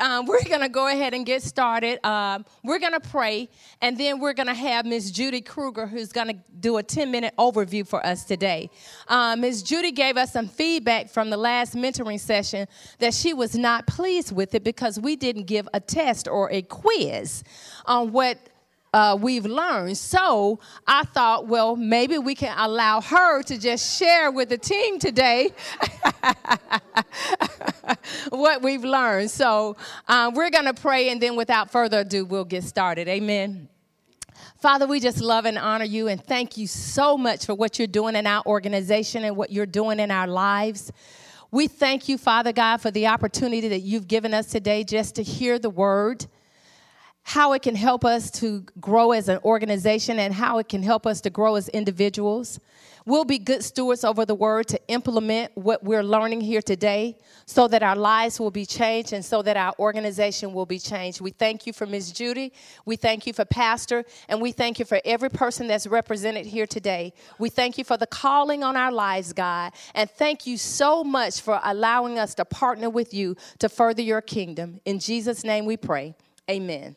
we're going to go ahead and get started. We're going to pray, and then we're going to have Miss Judy Kruger, who's going to do a 10-minute overview for us today. Miss Judy gave us some feedback from the last mentoring session that she was not pleased with it because we didn't give a test or a quiz on what we've learned. So I thought, well, maybe we can allow her to just share with the team today what we've learned. So we're going to pray, and then without further ado, we'll get started. Amen. Father, we just love and honor you and thank you so much for what you're doing in our organization and what you're doing in our lives. We thank you, Father God, for the opportunity that you've given us today just to hear the word, how it can help us to grow as an organization and how it can help us to grow as individuals. We'll be good stewards over the word to implement what we're learning here today so that our lives will be changed and so that our organization will be changed. We thank you for Ms. Judy. We thank you for Pastor, and we thank you for every person that's represented here today. We thank you for the calling on our lives, God, and thank you so much for allowing us to partner with you to further your kingdom. In Jesus' name we pray. Amen.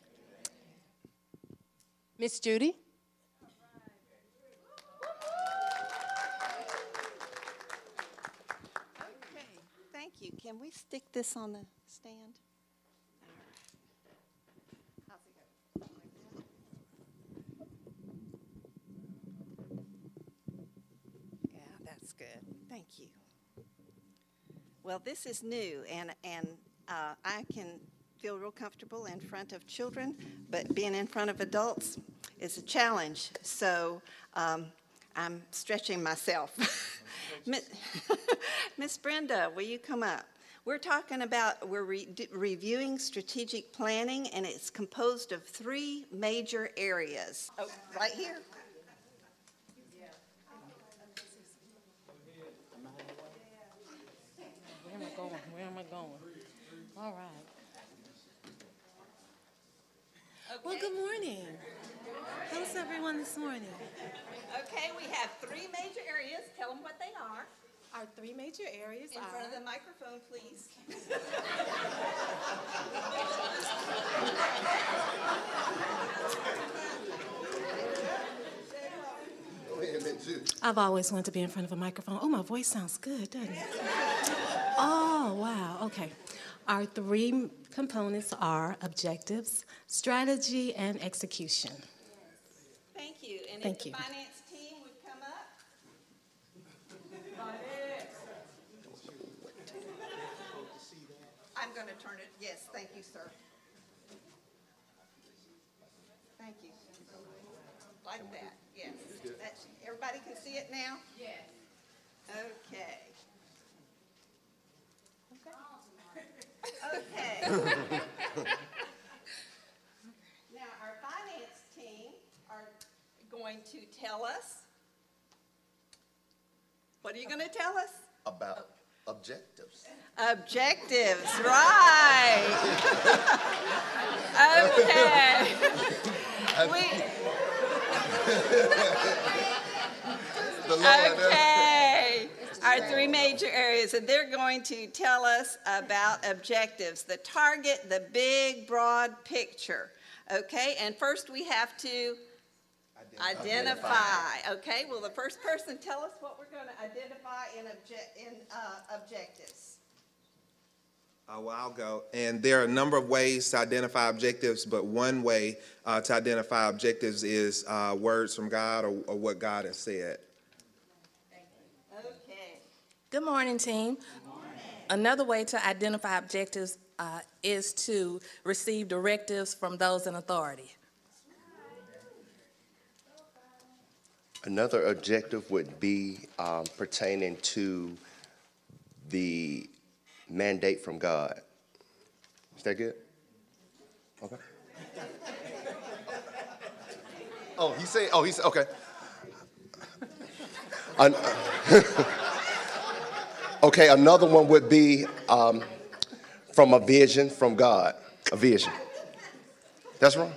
Miss Judy? Okay, thank you. Can we stick this on the stand? How's it go? Yeah, that's good. Thank you. Well, this is new, and I can feel real comfortable in front of children, but being in front of adults is a challenge. So I'm stretching myself. Miss Brenda, will you come up? We're talking about, reviewing strategic planning, and it's composed of 3 major areas. Oh, right here. Where am I going? All right. Okay. Well, good morning. How's everyone this morning? Okay, we have 3 major areas. Tell them what they are. Our 3 major areas In are... front of the microphone, please. I've always wanted to be in front of a microphone. Oh, my voice sounds good, doesn't it? Oh, wow. Okay. Our 3 components are objectives, strategy, and execution. Thank you. And Thank if the you. finance team would come up. I'm going to turn it. Yes, thank you, sir. Thank you. Like that. Yes. Everybody can see it now? Yes. Okay. Okay. Now, our finance team are going to tell us. What are you going to tell us? About objectives. Objectives, right. Okay. Okay. Our 3 major areas, and they're going to tell us about objectives, the target, the big, broad picture. Okay, and first we have to identify. Okay, will the first person tell us what we're going to identify in objectives? Well, I'll go. And there are a number of ways to identify objectives, but one way to identify objectives is words from God or what God has said. Okay. Good morning, team. Good morning. Another way to identify objectives is to receive directives from those in authority. Another objective would be pertaining to the mandate from God. Is that good? Okay. He said, okay. Okay, another one would be from a vision from God. A vision. That's wrong.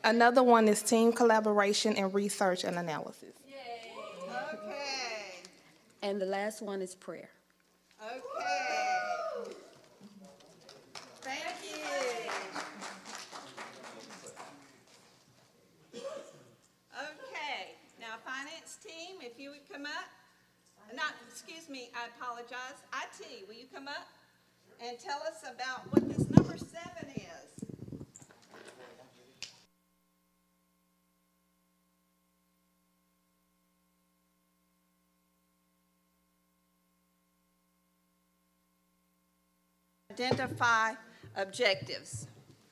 Another one is team collaboration and research and analysis. Okay. And the last one is prayer. Okay. Thank you. Okay. Now, finance team, if you would come up. Excuse me, I apologize. IT, will you come up and tell us about what this number 7 is? Identify objectives.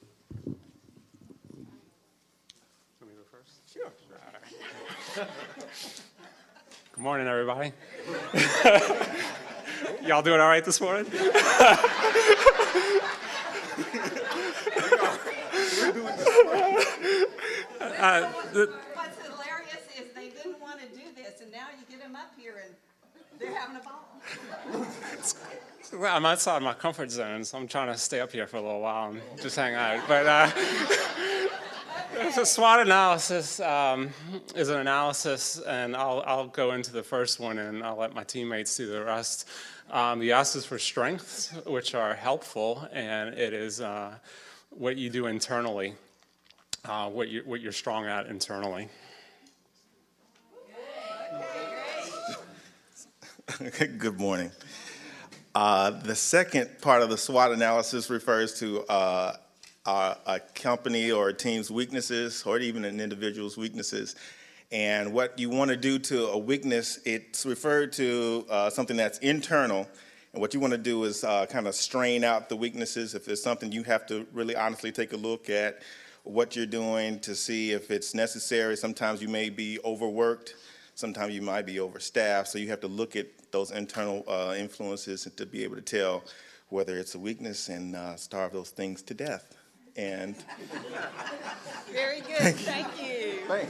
Let me go first? Sure. All right. Good morning, everybody. Y'all doing all right this morning? What's hilarious is they didn't want to do this, and now you get them up here and they're having a ball. Well, I'm outside my comfort zone, so I'm trying to stay up here for a little while and just hang out. But so SWOT analysis is an analysis, and I'll go into the first one, and I'll let my teammates do the rest. The S is for strengths, which are helpful, and it is what you do internally, what you're strong at internally. Good morning. The second part of the SWOT analysis refers to a company or a team's weaknesses, or even an individual's weaknesses. And what you want to do to a weakness, it's referred to something that's internal. And what you want to do is kind of strain out the weaknesses. If there's something, you have to really honestly take a look at what you're doing to see if it's necessary. Sometimes you may be overworked. Sometimes you might be overstaffed. So you have to look at those internal influences to be able to tell whether it's a weakness and starve those things to death. And very good. Thank you. Thanks.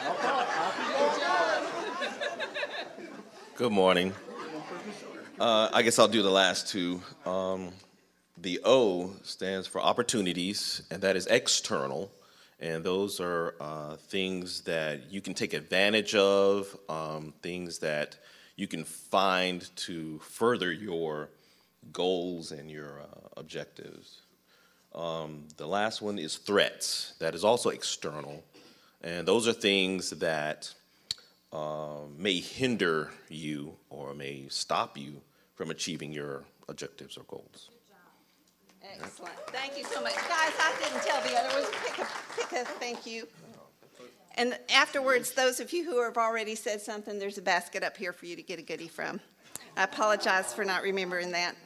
Good morning. I guess I'll do the last two. The O stands for opportunities, and that is external. And those are things that you can take advantage of, things that you can find to further your goals and your objectives. The last one is threats. That is also external. And those are things that may hinder you or may stop you from achieving your objectives or goals. Excellent. Thank you so much. Guys, I didn't tell the other ones. Pick a thank you. And afterwards, those of you who have already said something, there's a basket up here for you to get a goodie from. I apologize for not remembering that.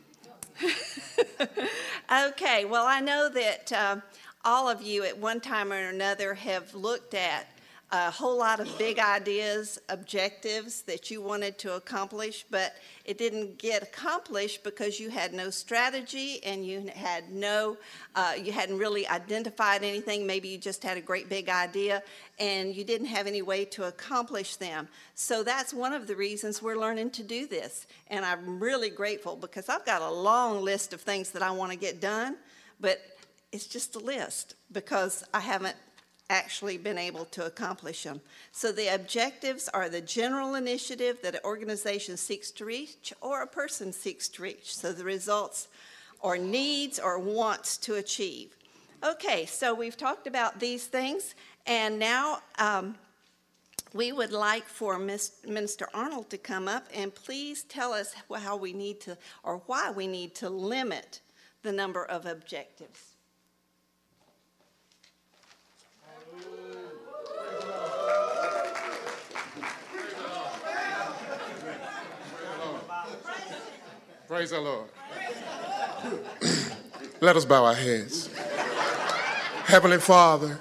Okay, well, I know that all of you at one time or another have looked at a whole lot of big ideas, objectives that you wanted to accomplish, but it didn't get accomplished because you had no strategy and you had you hadn't really identified anything. Maybe you just had a great big idea and you didn't have any way to accomplish them. So that's one of the reasons we're learning to do this. And I'm really grateful because I've got a long list of things that I want to get done, but it's just a list because I haven't actually been able to accomplish them. So the objectives are the general initiative that an organization seeks to reach or a person seeks to reach. So the results or needs or wants to achieve. Okay, so we've talked about these things, and now we would like for Minister Arnold to come up and please tell us how we need to, or why we need to limit the number of objectives. Praise the Lord. Let us bow our heads. Heavenly Father,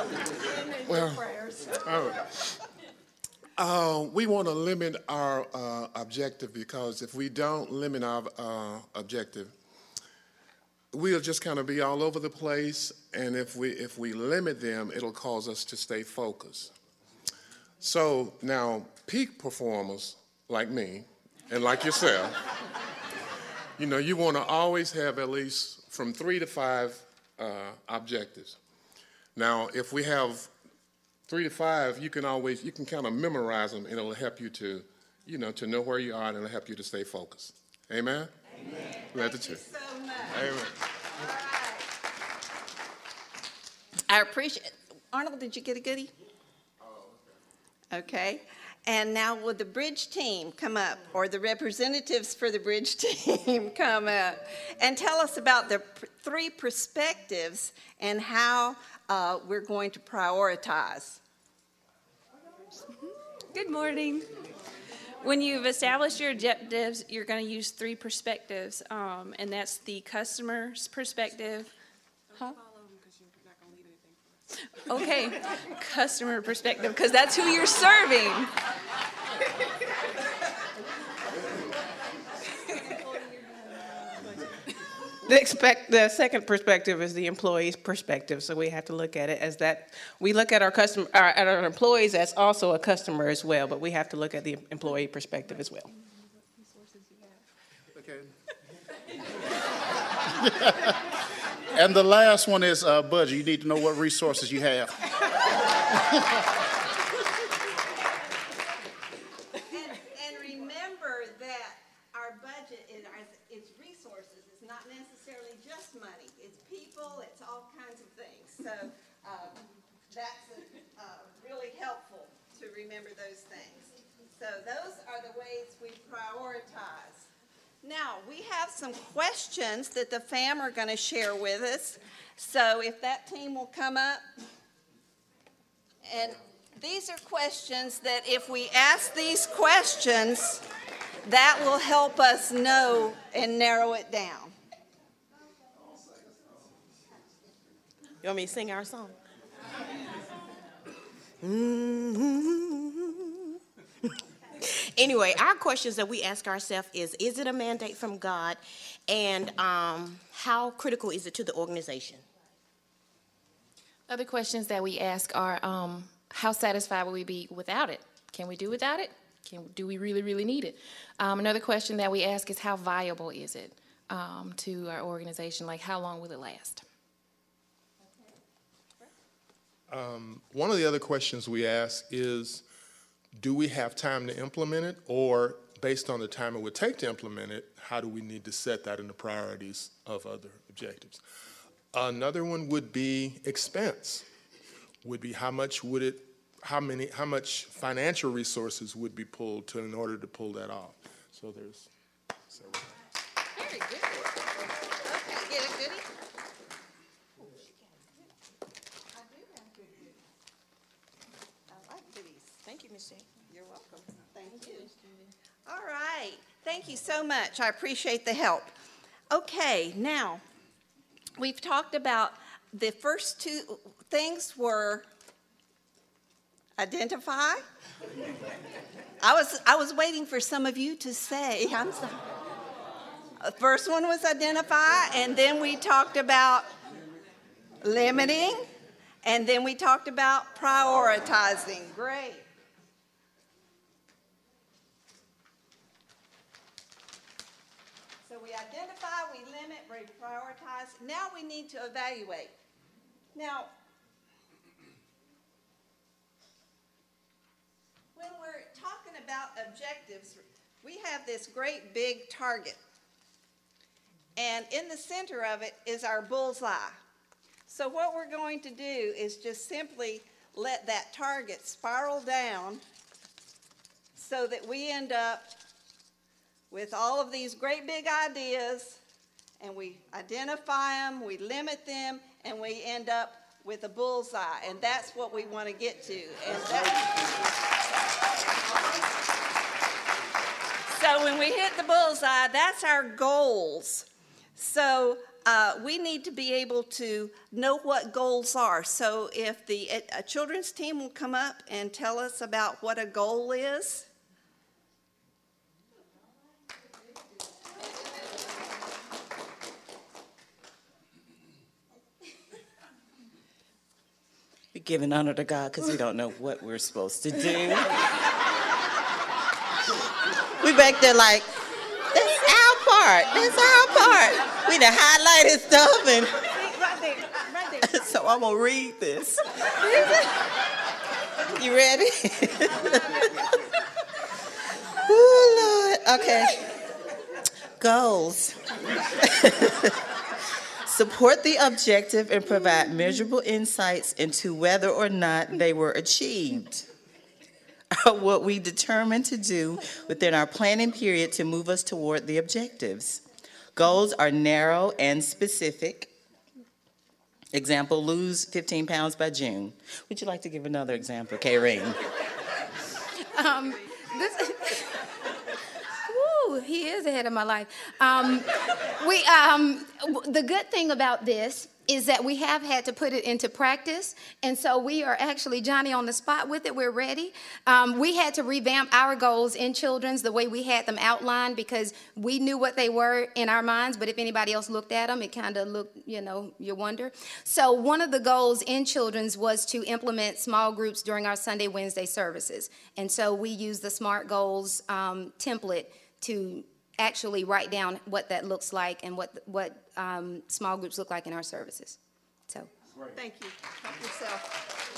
we want to limit our objective because if we don't limit our objective, we'll just kind of be all over the place, and if we limit them, it'll cause us to stay focused. So now, peak performers like me and like yourself, you know, you want to always have at least from 3 to 5 objectives. Now, if we have 3 to 5, you can kind of memorize them, and it'll help you to, to know where you are, and it'll help you to stay focused. Amen? Amen. Glad to check. Thank you so much. Amen. All right. I appreciate. Arnold, did you get a goodie? Okay. And now would the bridge team come up, or the representatives for the bridge team come up and tell us about the 3 perspectives and how we're going to prioritize. Good morning. When you've established your objectives, you're going to use 3 perspectives, and that's the customer's perspective. Huh? Okay, customer perspective, because that's who you're serving. The second perspective is the employee's perspective, so we have to look at it as that. We look at our employees as also a customer as well, but we have to look at the employee perspective as well. Okay. And the last one is budget. You need to know what resources you have. And remember that our budget is resources. It's not necessarily just money. It's people. It's all kinds of things. So that's really helpful to remember those things. So those are the ways we prioritize. Now, we have some questions that the fam are going to share with us. So if that team will come up. And these are questions that if we ask these questions, that will help us know and narrow it down. You want me to sing our song? Anyway, our questions that we ask ourselves is it a mandate from God? And how critical is it to the organization? Other questions that we ask are, how satisfied will we be without it? Can we do without it? Do we really, really need it? Another question that we ask is, how viable is it to our organization? Like, how long will it last? One of the other questions we ask is, do we have time to implement it? Or based on the time it would take to implement it, how do we need to set that in the priorities of other objectives? Another one would be expense. Would be how much financial resources would be pulled in order to pull that off. So there's several. Very good. Okay, get a goodie. I do have goodies. I like goodies. Thank you, Ms. Jane. You're welcome. Thank you. All right. Thank you so much. I appreciate the help. Okay, now, we've talked about the first 2 things were identify. I was waiting for some of you to say, I'm sorry. The first one was identify, and then we talked about limiting, and then we talked about prioritizing. Great. So we identify, we limit, we prioritize. Now we need to evaluate. Now, when we're talking about objectives, we have this great big target. And in the center of it is our bullseye. So what we're going to do is just simply let that target spiral down so that we end up with all of these great big ideas, and we identify them, we limit them, and we end up with a bullseye. And that's what we want to get to. And so when we hit the bullseye, that's our goals. So we need to be able to know what goals are. So if a children's team will come up and tell us about what a goal is. We're giving honor to God because we don't know what we're supposed to do. We back there like, that's our part. That's our part. We done highlighted stuff and. Right there. So I'm going to read this. You ready? Ooh, Lord. Okay. Goals. Support the objective and provide measurable insights into whether or not they were achieved. What we determine to do within our planning period to move us toward the objectives. Goals are narrow and specific. Example, lose 15 pounds by June. Would you like to give another example, Kayreen? He is ahead of my life. The good thing about this is that we have had to put it into practice, and so we are actually Johnny on the spot with it. We're ready. We had to revamp our goals in children's the way we had them outlined because we knew what they were in our minds, but if anybody else looked at them, it kind of looked, you wonder. So one of the goals in children's was to implement small groups during our Sunday, Wednesday services, and so we used the SMART goals template to actually write down what that looks like and what small groups look like in our services. So, thank you. Help yourself.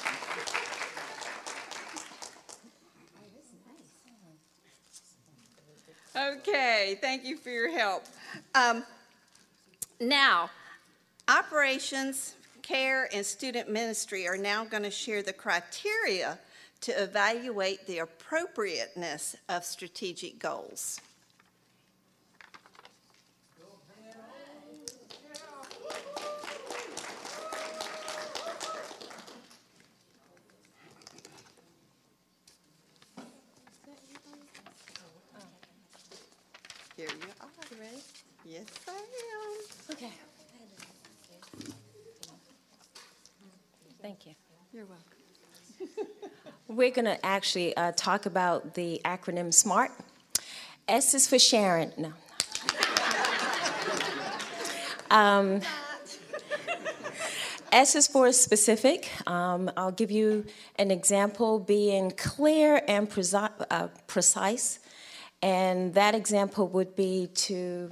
Okay, thank you for your help. Now, operations, care, and student ministry are now going to share the criteria to evaluate the appropriateness of strategic goals. Here you are. You ready? Yes, I am. Okay. Thank you. You're welcome. We're going to actually talk about the acronym SMART. S is for Sharon. No. S is for specific. I'll give you an example, being clear and precise. And that example would be to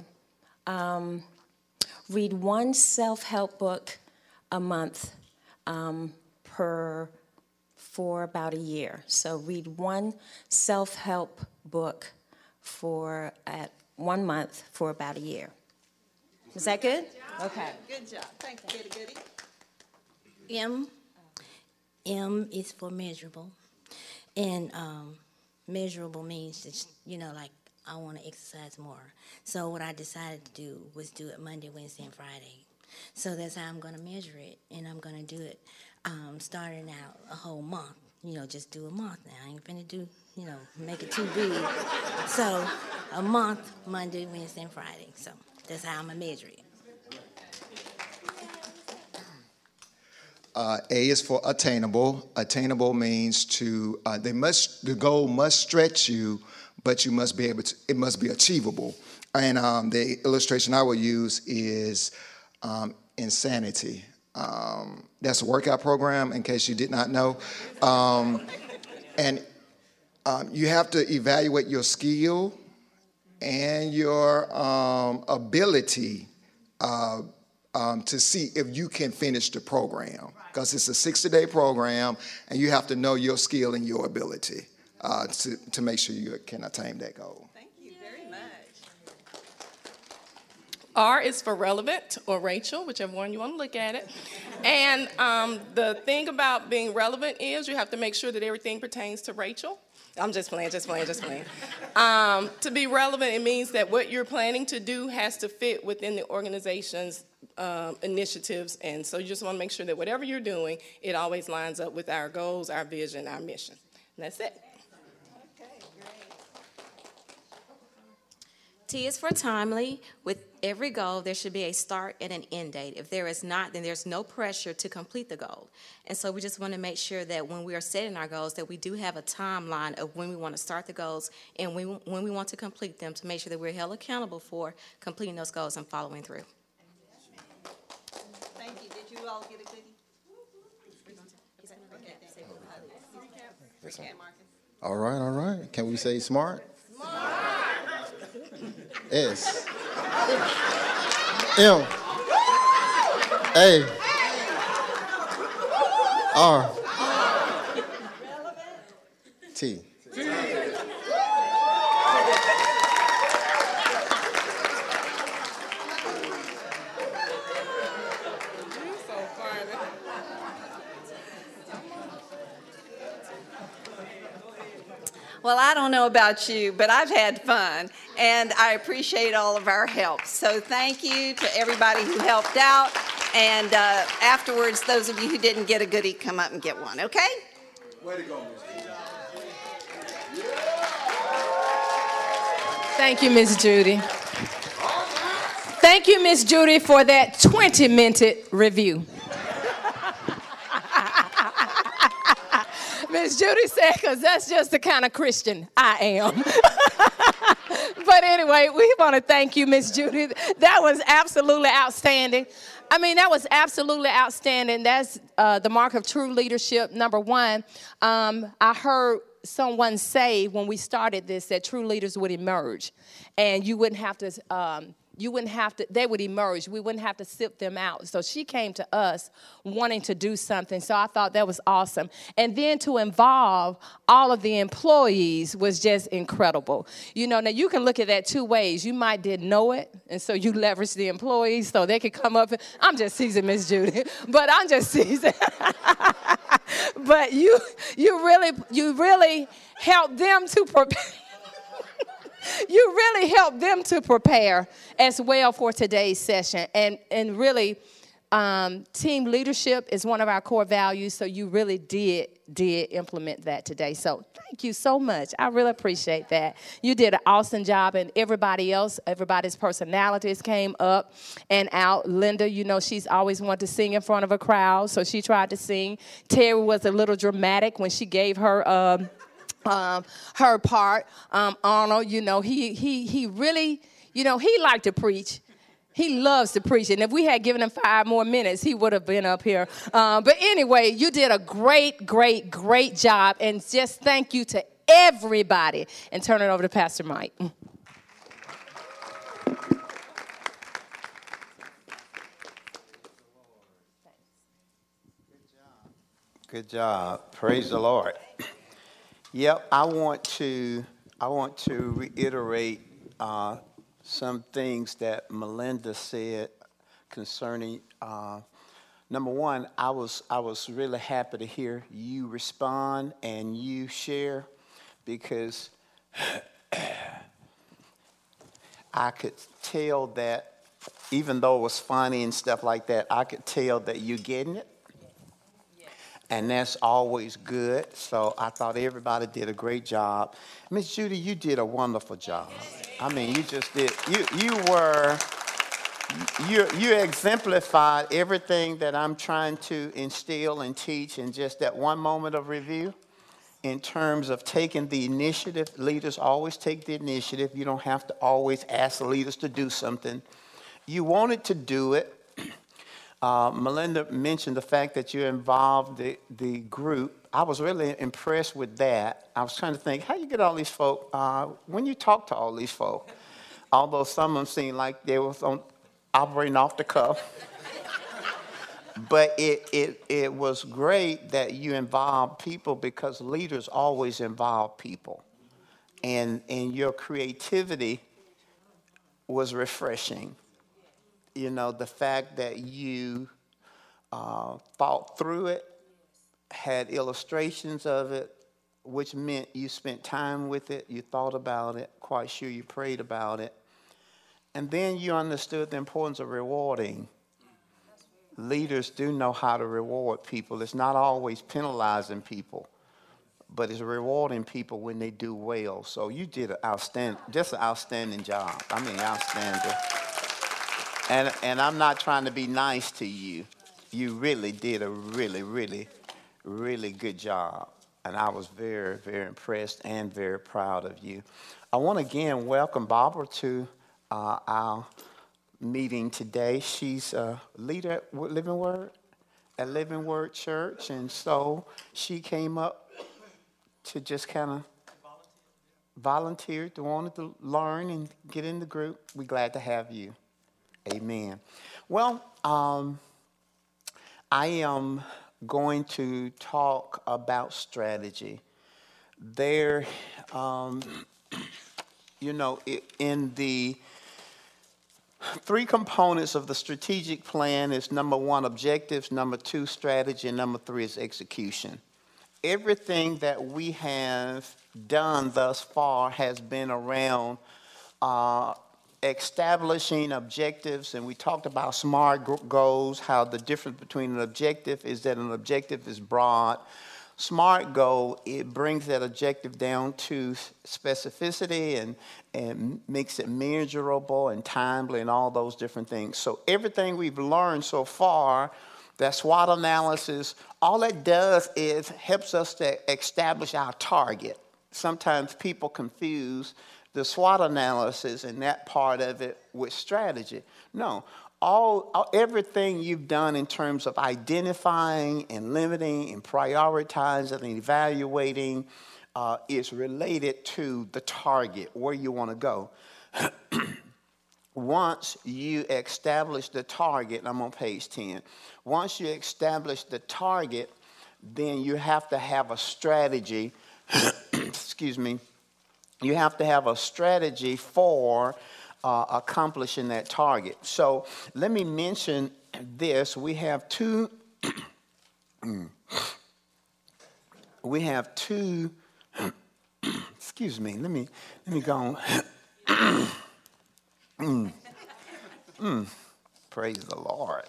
read one self-help book a month for about a year. So read one self-help book for 1 month for about a year. Is that good? Okay. Good job. Thank you, Goody Goody. M is for measurable. And measurable means just, like I want to exercise more. So what I decided to do was do it Monday, Wednesday, and Friday. So that's how I'm going to measure it. And I'm going to do it starting out a whole month. Just do a month now. I ain't finna do, make it too big. So a month, Monday, Wednesday, and Friday. So that's how I'm going to measure it. A is for attainable. Attainable means the goal must stretch you, but you must be able to. It must be achievable. And the illustration I will use is Insanity. That's a workout program, in case you did not know. And you have to evaluate your skill and your ability to see if you can finish the program, because it's a 60-day program, and you have to know your skill and your ability to make sure you can attain that goal. Thank you very much. R is for relevant, or Rachel, whichever one you want to look at it. And the thing about being relevant is you have to make sure that everything pertains to Rachel. I'm just playing. To be relevant, it means that what you're planning to do has to fit within the organization's initiatives. And so you just want to make sure that whatever you're doing, it always lines up with our goals, our vision, our mission. And that's it. T is for timely. With every goal, there should be a start and an end date. If there is not, then there's no pressure to complete the goal. And so we just want to make sure that when we are setting our goals, that we do have a timeline of when we want to start the goals and when we want to complete them, to make sure that we're held accountable for completing those goals and following through. Thank you. Did you all get a goodie? All right. Can we say SMART? S. M. A. R. T. Well, I don't know about you, but I've had fun, and I appreciate all of our help. So thank you to everybody who helped out, and afterwards, those of you who didn't get a goodie, come up and get one, okay? Way to go, Miss Judy. Thank you, Miss Judy. Thank you, Miss Judy, for that 20-minute review. Miss Judy said, because that's just the kind of Christian I am. But anyway, we want to thank you, Miss Judy. That was absolutely outstanding. I mean, that was absolutely outstanding. That's the mark of true leadership. Number one, I heard someone say when we started this that true leaders would emerge, and you wouldn't have to. They would emerge. We wouldn't have to sift them out. So she came to us wanting to do something. So I thought that was awesome. And then to involve all of the employees was just incredible. You know, now you can look at that two ways. You might didn't know it, and so you leverage the employees so they could come up. I'm just teasing Miss Judy, but I'm just teasing. But you really helped them to prepare. You really helped them to prepare as well for today's session. And really, team leadership is one of our core values, so you really did implement that today. So thank you so much. I really appreciate that. You did an awesome job, and everybody's personalities came up and out. Linda, you know, she's always wanted to sing in front of a crowd, so she tried to sing. Terry was a little dramatic when she gave her her part. Arnold, you know, he really, you know, he liked to preach. He loves to preach. And if we had given him 5 more minutes, he would have been up here. But anyway, you did a great job. And just thank you to everybody. And turn it over to Pastor Mike. Good job. Praise the Lord. Yep, I want to reiterate some things that Melinda said concerning. Number one, I was really happy to hear you respond and you share, because I could tell that even though it was funny and stuff like that, I could tell that you're getting it. And that's always good. So I thought everybody did a great job. Miss Judy, you did a wonderful job. I mean, you just did. You exemplified everything that I'm trying to instill and teach in just that one moment of review. In terms of taking the initiative, leaders always take the initiative. You don't have to always ask the leaders to do something. You wanted to do it. Melinda mentioned the fact that you involved the group. I was really impressed with that. I was trying to think, how you get all these folk, when you talk to all these folk, although some of them seemed like they were operating off the cuff. But it was great that you involved people, because leaders always involve people. And your creativity was refreshing. You know, the fact that you thought through it, had illustrations of it, which meant you spent time with it, you thought about it, quite sure you prayed about it. And then you understood the importance of rewarding. Leaders do know how to reward people. It's not always penalizing people, but it's rewarding people when they do well. So you did an outstanding job. I mean, outstanding. And I'm not trying to be nice to you. You really did a really good job. And I was very, very impressed and very proud of you. I want to again welcome Barbara to our meeting today. She's a leader at Living Word Church. And so she came up to just kind of volunteer, to want to learn and get in the group. We're glad to have you. Amen. Well, I am going to talk about strategy. There, in the three components of the strategic plan is number one, objectives, number two, strategy, and number three is execution. Everything that we have done thus far has been around establishing objectives, and we talked about SMART goals, how the difference between an objective is that an objective is broad. SMART goal, it brings that objective down to specificity and makes it measurable and timely and all those different things. So everything we've learned so far, that SWOT analysis, all it does is helps us to establish our target. Sometimes people confuse the SWOT analysis and that part of it with strategy. No, everything you've done in terms of identifying and limiting and prioritizing and evaluating is related to the target, where you want to go. Once you establish the target, I'm on page 10. Once you establish the target, then you have to have a strategy. Excuse me. You have to have a strategy for accomplishing that target. So let me mention this. We have two. Excuse me. Let me go on. Praise the Lord.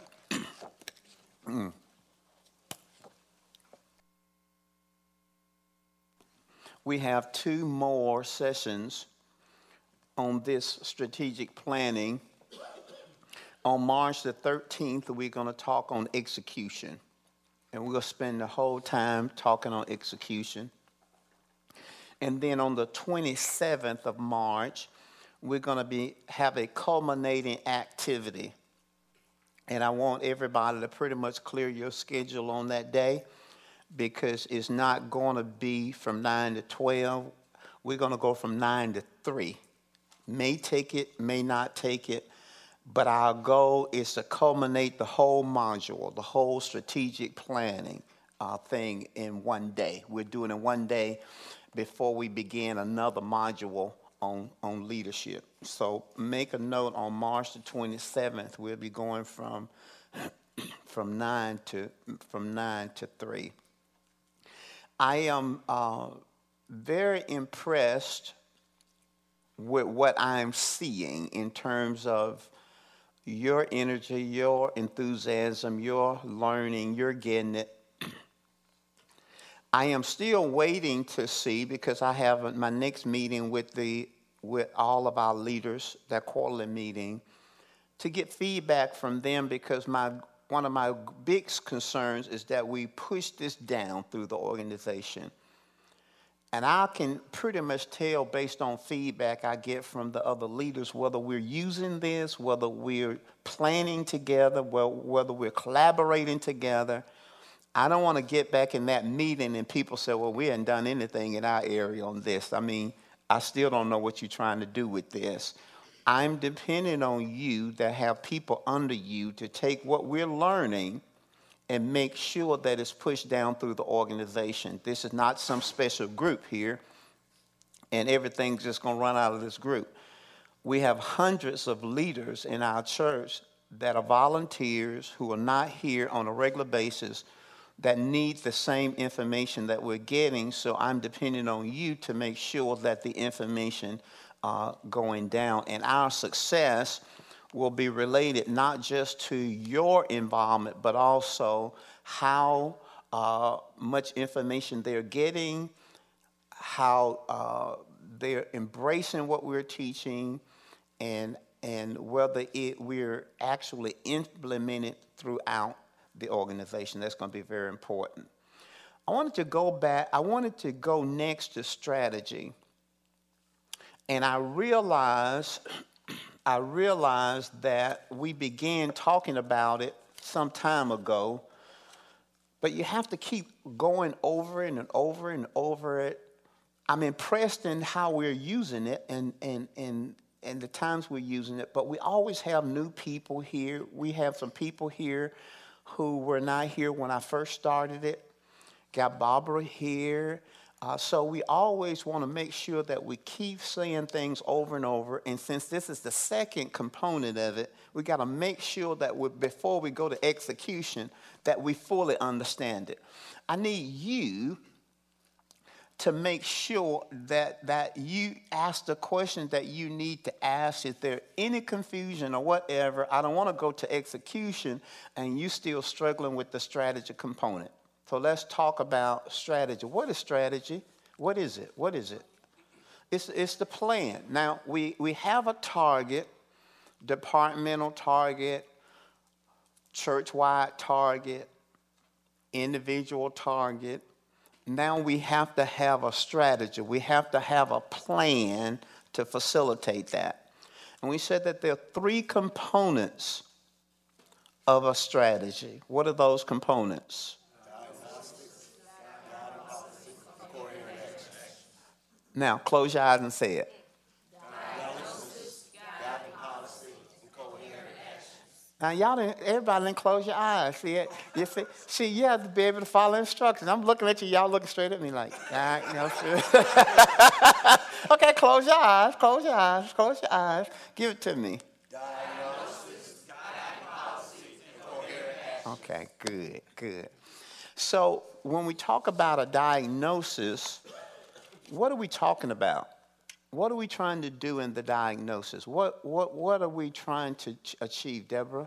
We have two more sessions on this strategic planning. On March the 13th, we're going to talk on execution. And we're going to spend the whole time talking on execution. And then on the 27th of March, we're going to have a culminating activity. And I want everybody to pretty much clear your schedule on that day, because it's not going to be from 9 to 12. We're going to go from 9 to 3. May take it, may not take it, but our goal is to culminate the whole module, the whole strategic planning thing in one day. We're doing it one day before we begin another module on leadership. So make a note, on March the 27th, we'll be going from 9 to 3. I am very impressed with what I'm seeing in terms of your energy, your enthusiasm, your learning, you're getting it. I am still waiting to see, because I have my next meeting with all of our leaders, that quarterly meeting, to get feedback from them, because one of my big concerns is that we push this down through the organization. And I can pretty much tell, based on feedback I get from the other leaders, whether we're using this, whether we're planning together, whether we're collaborating together. I don't want to get back in that meeting and people say, well, we haven't done anything in our area on this. I mean, I still don't know what you're trying to do with this. I'm depending on you that have people under you to take what we're learning and make sure that it's pushed down through the organization. This is not some special group here, and everything's just going to run out of this group. We have hundreds of leaders in our church that are volunteers who are not here on a regular basis that need the same information that we're getting, so I'm depending on you to make sure that the information going down, and our success will be related not just to your involvement, but also how much information they're getting, how they're embracing what we're teaching, and whether we're actually implementing throughout the organization. That's going to be very important. I wanted to go next to strategy. And I realized that we began talking about it some time ago, but you have to keep going over it and over and over it. I'm impressed in how we're using it and the times we're using it, but we always have new people here. We have some people here who were not here when I first started it. Got Barbara here. So we always want to make sure that we keep saying things over and over. And since this is the second component of it, we got to make sure that before we go to execution, that we fully understand it. I need you to make sure that you ask the questions that you need to ask. If there any confusion or whatever, I don't want to go to execution and you still struggling with the strategy component. So let's talk about strategy. What is strategy? What is it? What is it? It's the plan. Now, we have a target, departmental target, church-wide target, individual target. Now we have to have a strategy. We have to have a plan to facilitate that. And we said that there are 3 components of a strategy. What are those components? Now, close your eyes and say it. Now, everybody didn't close your eyes. See it? See, you have to be able to follow instructions. I'm looking at you, y'all looking straight at me like, Okay, close your eyes, close your eyes, close your eyes. Give it to me. Okay, good, good. So when we talk about a diagnosis, what are we talking about? What are we trying to do in the diagnosis? What are we trying to achieve, Deborah?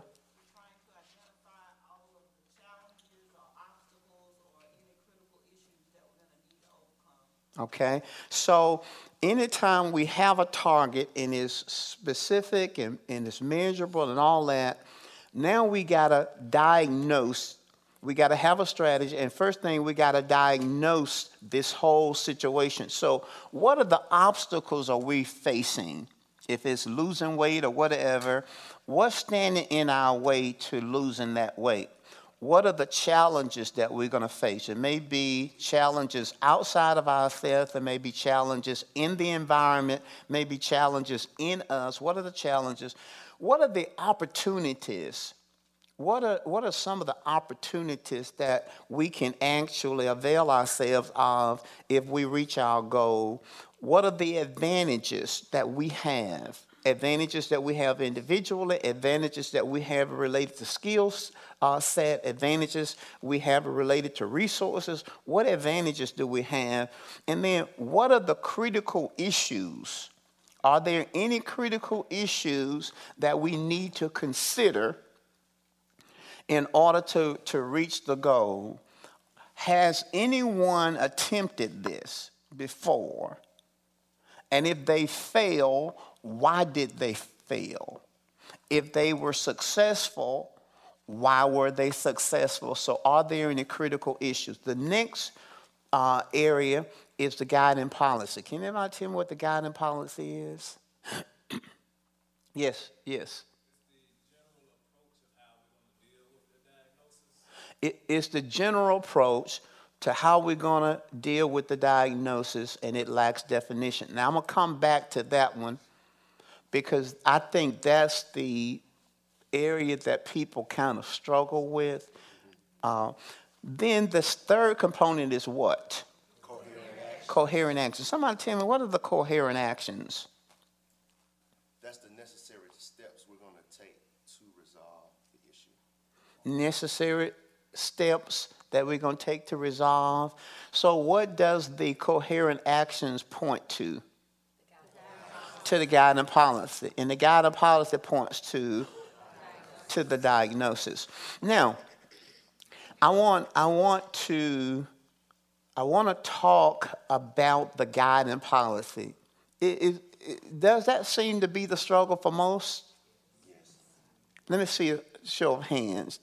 Okay, so anytime we have a target and it's specific and it's measurable and all that, now we got to diagnose. We got to have a strategy, and first thing, we got to diagnose this whole situation. So what are the obstacles are we facing? If it's losing weight or whatever, what's standing in our way to losing that weight? What are the challenges that we're going to face? It may be challenges outside of ourselves. There may be challenges in the environment, maybe challenges in us. What are the challenges? What are the opportunities? What are some of the opportunities that we can actually avail ourselves of if we reach our goal? What are the advantages that we have? Advantages that we have individually, advantages that we have related to skills set, advantages we have related to resources. What advantages do we have? And then what are the critical issues? Are there any critical issues that we need to consider in order to reach the goal? Has anyone attempted this before? And if they fail, why did they fail? If they were successful, why were they successful? So are there any critical issues? The next area is the guiding policy. Can anybody tell me what the guiding policy is? Yes, yes. It's the general approach to how we're going to deal with the diagnosis, and it lacks definition. Now, I'm going to come back to that one because I think that's the area that people kind of struggle with. Then this third component is what? Coherent actions. Somebody tell me, what are the coherent actions? That's the necessary steps we're going to take to resolve the issue. Necessary steps that we're going to take to resolve. So what does the coherent actions point to? To the guiding policy. And the guiding policy points to the diagnosis. Now, I want to talk about the guiding policy. Does that seem to be the struggle for most? Let me see a show of hands.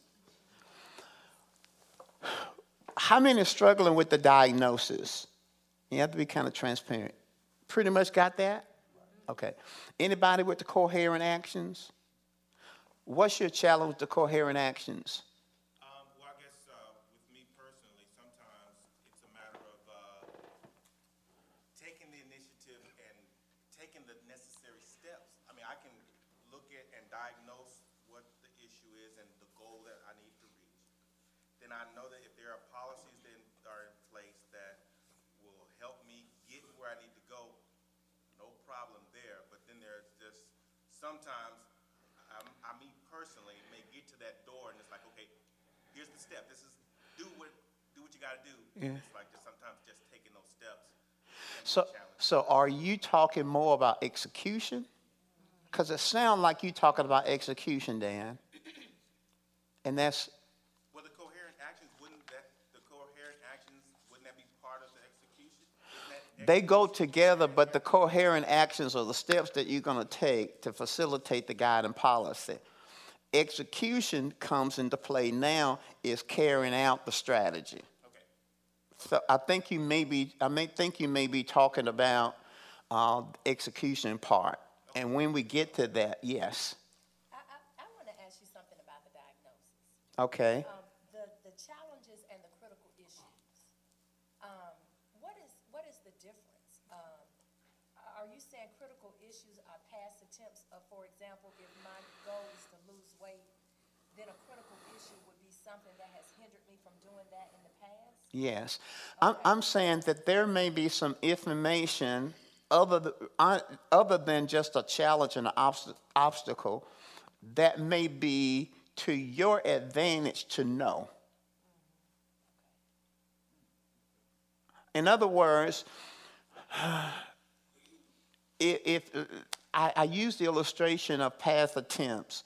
How many are struggling with the diagnosis? You have to be kind of transparent. Pretty much got that? Okay. Anybody with the coherent actions? What's your challenge with the coherent actions? Well, I guess with me personally, sometimes it's a matter of taking the initiative and taking the necessary steps. I mean, I can look at and diagnose what the issue is and the goal that I need to reach. then I know that if there are policies that are in place that will help me get where I need to go, no problem there. But then there's just sometimes, me personally, may get to that door and it's like, okay, here's the step. This is do what you got to do. Yeah. It's like just sometimes just taking those steps. So are you talking more about execution? Because it sounds like you're talking about execution, Dan. And that's... Well, the coherent actions, wouldn't that be part of the execution? They go together, but the coherent actions are the steps that you're going to take to facilitate the guiding policy. Execution comes into play now is carrying out the strategy. Okay. So I think you may be talking about the execution part. Okay. And when we get to that, yes. I want to ask you something about the diagnosis. Okay. The challenges and the critical issues. What is the difference? Are you saying critical issues are past attempts of, for example, if my goal is to lose weight, then a critical issue would be something that has hindered me from doing that in the past? Yes. Okay. I'm saying that there may be some information other than just a challenge and an obstacle that may be to your advantage to know. In other words, if I use the illustration of past attempts,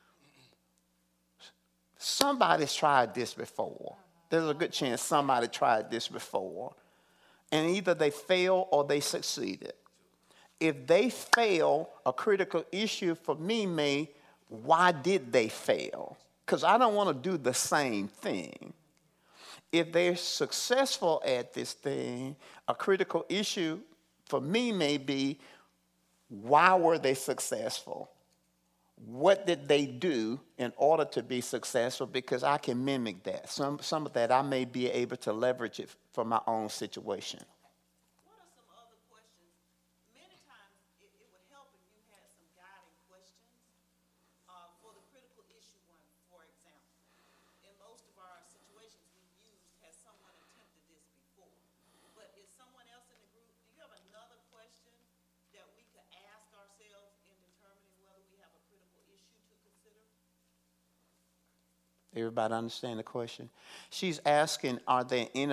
somebody's tried this before. There's a good chance somebody tried this before. And either they failed or they succeeded. If they fail, a critical issue for me why did they fail? Because I don't want to do the same thing. If they're successful at this thing, a critical issue for me may be, why were they successful? What did they do in order to be successful? Because I can mimic that. Some of that I may be able to leverage it for my own situation. What are some other questions? Many times it would help if you had some guiding questions for the critical issue one, for example. In most of our situations we've used, has someone attempted this before? But is someone else in the group, do you have another question that we could ask ourselves in determining whether we have a critical issue to consider? Everybody understand the question? She's asking, are there any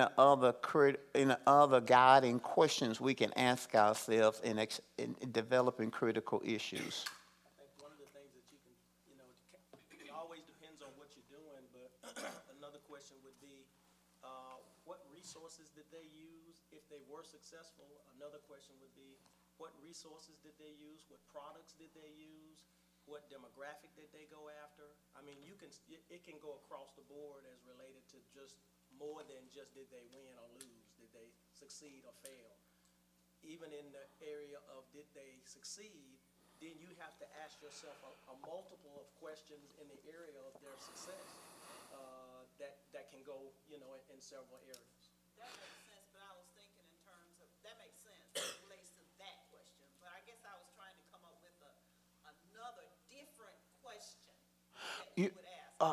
other guiding questions we can ask ourselves in developing critical issues? I think one of the things that you can, it always depends on what you're doing, but another question would be, what resources did they use if they were successful? Another question would be, what resources did they use? What products did they use? What demographic did they go after? I mean, it can go across the board as related to just more than just did they win or lose, did they succeed or fail. Even in the area of did they succeed, then you have to ask yourself a multiple of questions in the area of their success that can go, in several areas. That makes sense, but I was thinking in terms of, that makes sense, it relates to that question. But I guess I was trying to come up with another different question that you would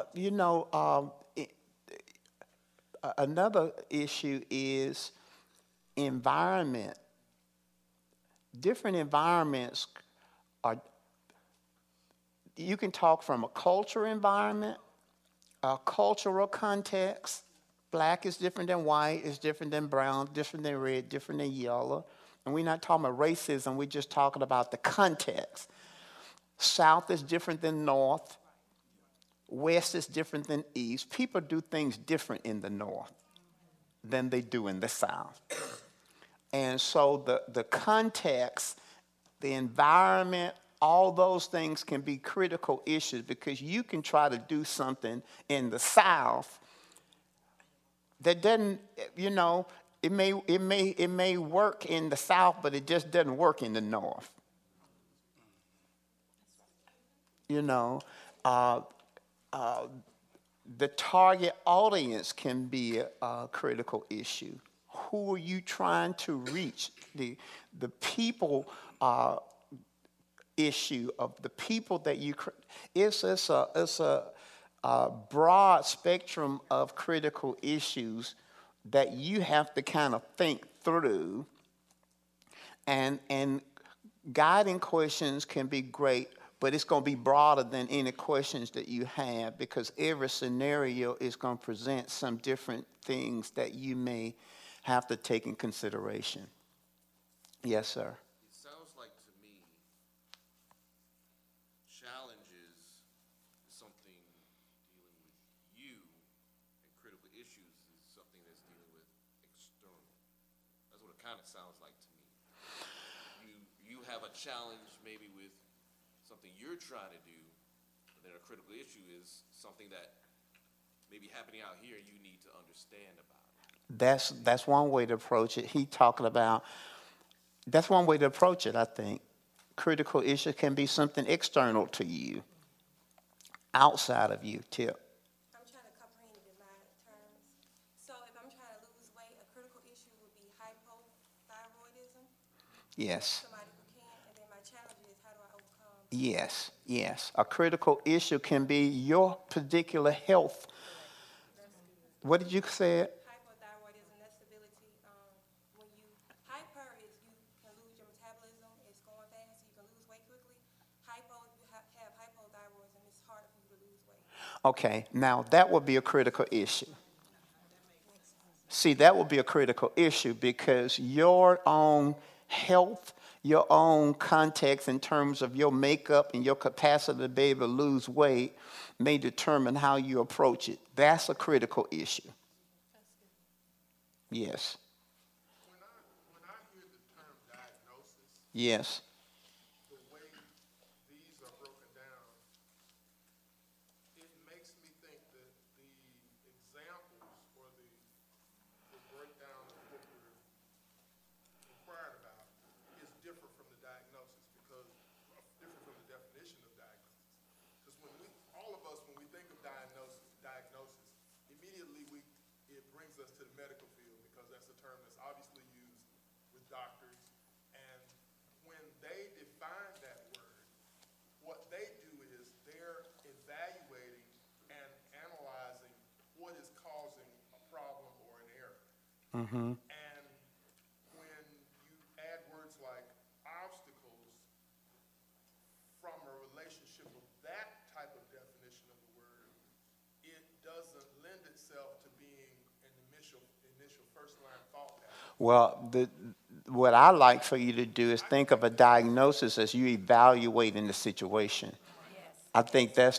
ask. Another issue is environment. Different environments you can talk from a cultural environment, a cultural context. Black is different than white, is different than brown, different than red, different than yellow. And we're not talking about racism, we're just talking about the context. South is different than North. West is different than East. People do things different in the North than they do in the South. And so the context, the environment, all those things can be critical issues because you can try to do something in the South that doesn't, it may work in the South, but it just doesn't work in the North. The target audience can be a critical issue. Who are you trying to reach? The people issue of the people that you. It's a a broad spectrum of critical issues that you have to kind of think through. And guiding questions can be great, but it's going to be broader than any questions that you have, because every scenario is going to present some different things that you may have to take in consideration. Yes, sir. It sounds like to me, challenges is something dealing with you, and critical issues is something that's dealing with external. That's what it kind of sounds like to me. You have a challenge maybe with something you're trying to do, but then a critical issue is something that may be happening out here you need to understand about. That's one way to approach it. That's one way to approach it, I think. Critical issue can be something external to you, outside of you, Tip. I'm trying to comprehend it in my terms. So if I'm trying to lose weight, a critical issue would be hypothyroidism. Yes. Somebody who can't, and then my challenge is how do I overcome? Yes, yes. A critical issue can be your particular health. What did you say? Hypothyroidism, that's stability. When you hyper is you can lose your metabolism, it's going fast, so you can lose weight quickly. Hypo, if you have hypothyroidism, it's harder for you to lose weight. Okay, now that would be a critical issue. See, that would be a critical issue because your own health, your own context in terms of your makeup and your capacity to be able to lose weight may determine how you approach it. That's a critical issue. Yes. When I hear the term diagnosis, Yes. the way these are broken down, it makes me think that the examples or the breakdown of what we're inquiring about is different from the diagnosis, because different from the definition of diagnosis. Because all of us, when we think of diagnosis, immediately it brings us to the medical field, because that's a term that's obviously used with doctors. And when they define that word, what they do is they're evaluating and analyzing what is causing a problem or an error. Mm-hmm. And when you add words like obstacles from a relationship of that type of definition of the word, it doesn't lend itself to being an initial first line thought pattern. Well, what I like for you to do is think of a diagnosis as you evaluating the situation. I think that's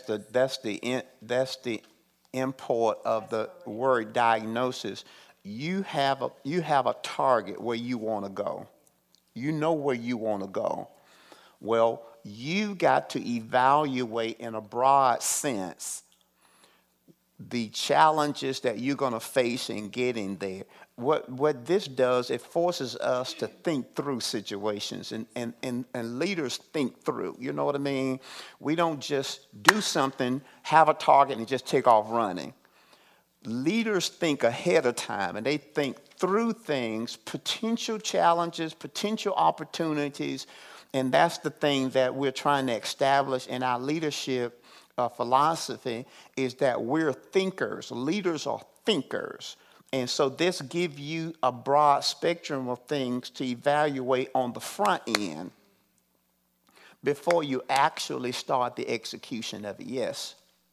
the import of the word diagnosis. You have a target where you want to go. You know where you want to go. Well, you got to evaluate in a broad sense the challenges that you're going to face in getting there. What this does, it forces us to think through situations, and leaders think through. You know what I mean? We don't just do something, have a target, and just take off running. Leaders think ahead of time, and they think through things, potential challenges, potential opportunities, and that's the thing that we're trying to establish in our leadership philosophy, is that we're thinkers. Leaders are thinkers. And so this gives you a broad spectrum of things to evaluate on the front end before you actually start the execution of it. Yes.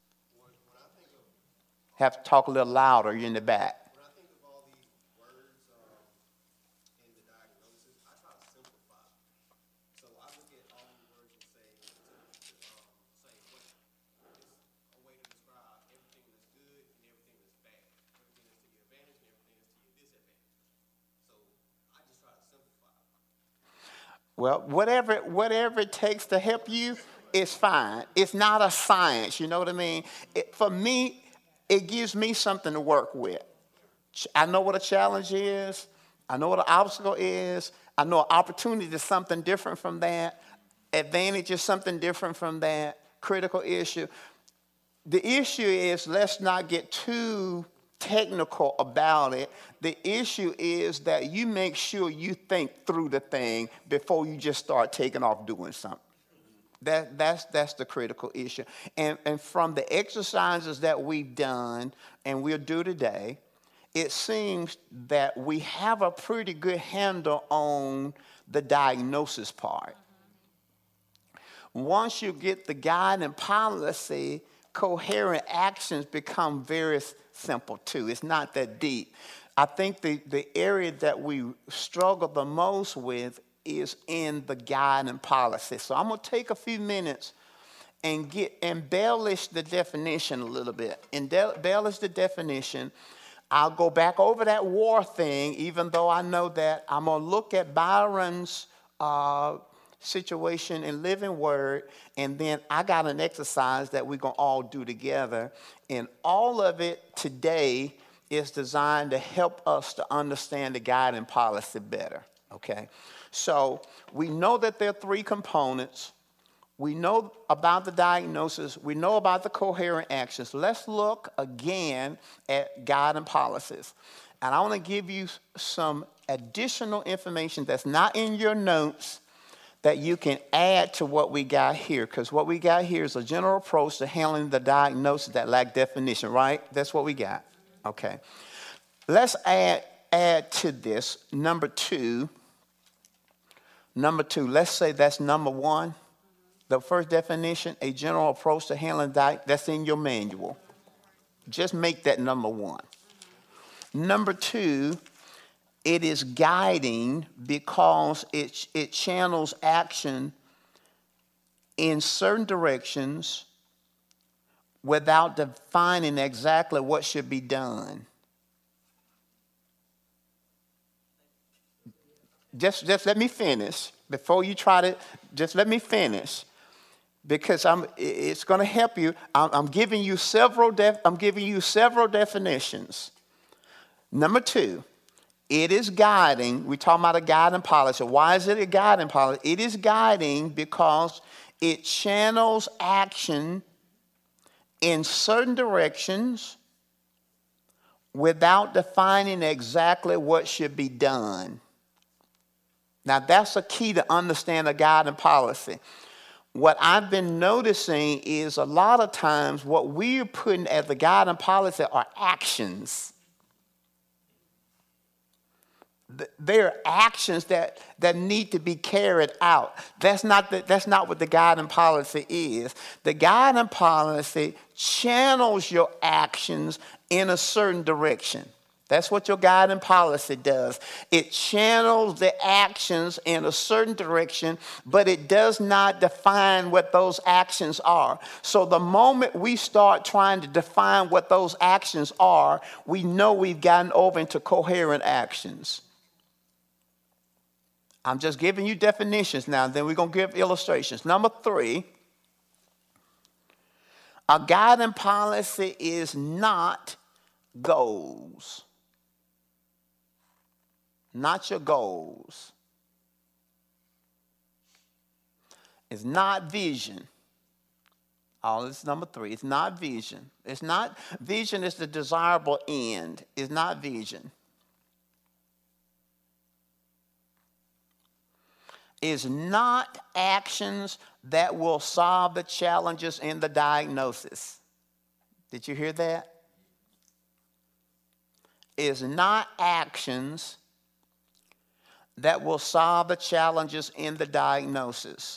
Have to talk a little louder. You're in the back. When I think of all these words in the diagnosis, I try to simplify. So I look at all these words and say, same question. It's a way to describe everything that's good and everything that's bad. Everything that's to your advantage and everything that's to your disadvantage. So I just try to simplify. Well, whatever it takes to help you is fine. It's not a science, you know what I mean? For me, it gives me something to work with. I know what a challenge is. I know what an obstacle is. I know an opportunity is something different from that. Advantage is something different from that. Critical issue. The issue is, let's not get too technical about it. The issue is that you make sure you think through the thing before you just start taking off doing something. That's the critical issue. And from the exercises that we've done and we'll do today, it seems that we have a pretty good handle on the diagnosis part. Once you get the guiding policy, coherent actions become very simple too. It's not that deep. I think the area that we struggle the most with is in the guiding policy. So I'm going to take a few minutes and embellish the definition a little bit. Embellish the definition. I'll go back over that war thing, even though I know that I'm going to look at Byron's situation in Living Word, and then I got an exercise that we're going to all do together. And all of it today is designed to help us to understand the guiding policy better, okay? So we know that there are three components. We know about the diagnosis. We know about the coherent actions. Let's look again at guiding policies. And I want to give you some additional information that's not in your notes that you can add to what we got here, because what we got here is a general approach to handling the diagnosis that lack definition, right? That's what we got. Okay. Let's add to this number two. Number two, let's say that's number one. The first definition, a general approach to handling that's in your manual. Just make that number one. Number two, it is guiding because it channels action in certain directions without defining exactly what should be done. Just let me finish. Before you try to, just let me finish. Because it's going to help you. I'm giving you several definitions. Number two, it is guiding. We're talking about a guiding policy. Why is it a guiding policy? It is guiding because it channels action in certain directions without defining exactly what should be done. Now, that's a key to understand a guiding policy. What I've been noticing is a lot of times what we're putting as the guiding policy are actions. There are actions that need to be carried out. That's not what the guiding policy is. The guiding policy channels your actions in a certain direction. That's what your guiding policy does. It channels the actions in a certain direction, but it does not define what those actions are. So the moment we start trying to define what those actions are, we know we've gotten over into coherent actions. I'm just giving you definitions now, then we're going to give illustrations. Number three, a guiding policy is not goals. Not your goals. It's not vision. Oh, this is number three. It's not vision. It's not vision is the desirable end. It's not vision. It's not actions that will solve the challenges in the diagnosis. Did you hear that? It's not actions that will solve the challenges in the diagnosis.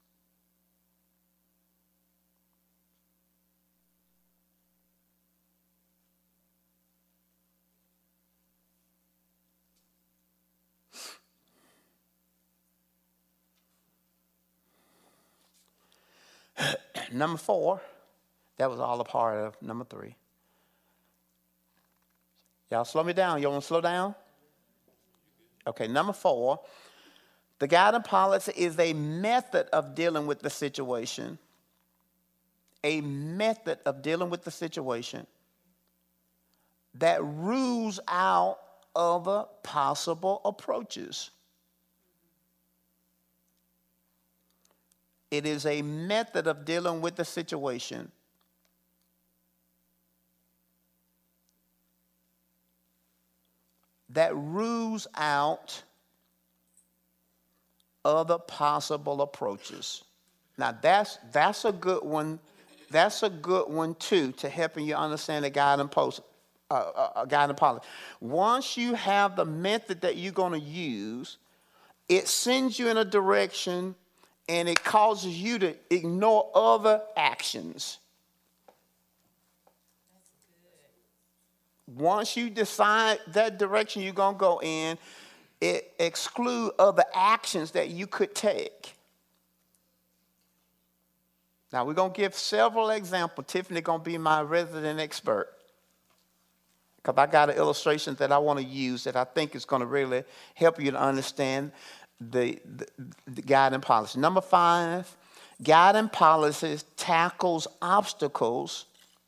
Number four, that was all a part of number three. Y'all slow me down. You want to slow down? Okay, number four, the guiding policy is a method of dealing with the situation. A method of dealing with the situation that rules out other possible approaches. It is a method of dealing with the situation that rules out other possible approaches. Now that's a good one. That's a good one too, to helping you understand the guiding policy. Once you have the method that you're going to use, it sends you in a direction, and it causes you to ignore other actions. Once you decide that direction you're going to go in, it excludes other actions that you could take. Now, we're going to give several examples. Tiffany going to be my resident expert, because I got an illustration that I want to use that I think is going to really help you to understand the guiding policy. Number 5, guiding policies tackles obstacles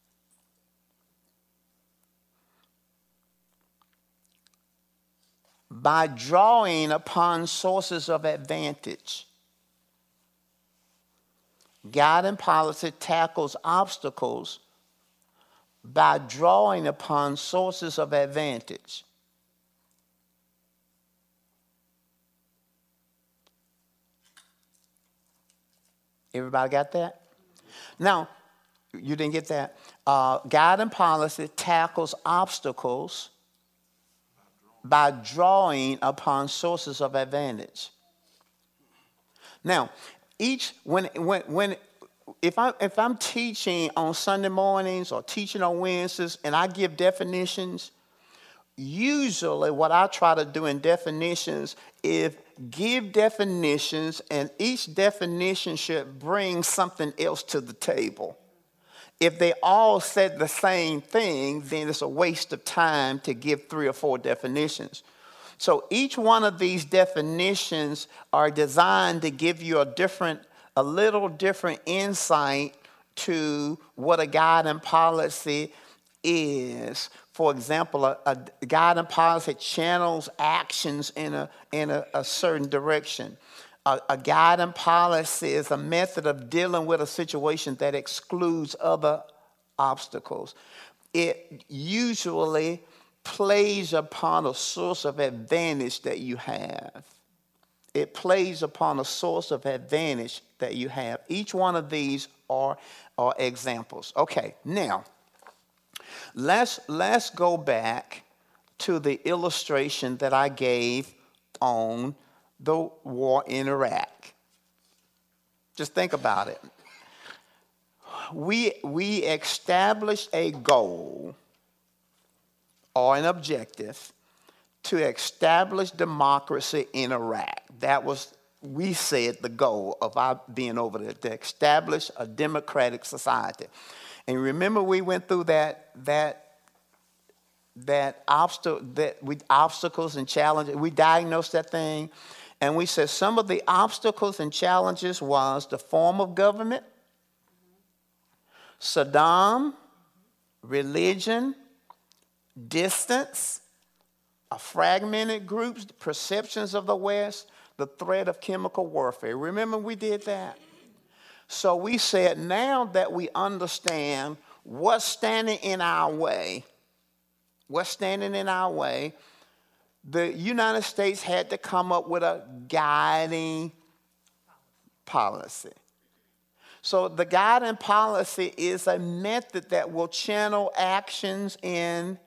by drawing upon sources of advantage. Guiding policy tackles obstacles by drawing upon sources of advantage. Everybody got that? Now, you didn't get that? Guiding policy tackles obstacles by drawing upon sources of advantage. Now, if I'm teaching on Sunday mornings or teaching on Wednesdays and I give definitions, usually what I try to do in definitions is give definitions, and each definition should bring something else to the table. If they all said the same thing, then it's a waste of time to give 3 or 4 definitions. So each one of these definitions are designed to give you a little different insight to what a guiding policy is. For example, a guiding policy channels actions in a certain direction. A guiding policy is a method of dealing with a situation that excludes other obstacles. It usually plays upon a source of advantage that you have. It plays upon a source of advantage that you have. Each one of these are examples. Okay, now, let's go back to the illustration that I gave on the war in Iraq. Just think about it. We established a goal or an objective to establish democracy in Iraq. That was, we said, the goal of our being over there, to establish a democratic society. And remember, we went through obstacles and challenges. We diagnosed that thing, and we said some of the obstacles and challenges was the form of government, Saddam, religion, distance, fragmented groups, perceptions of the West, the threat of chemical warfare. Remember, we did that? So we said, now that we understand what's standing in our way, the United States had to come up with a guiding policy. So the guiding policy is a method that will channel actions in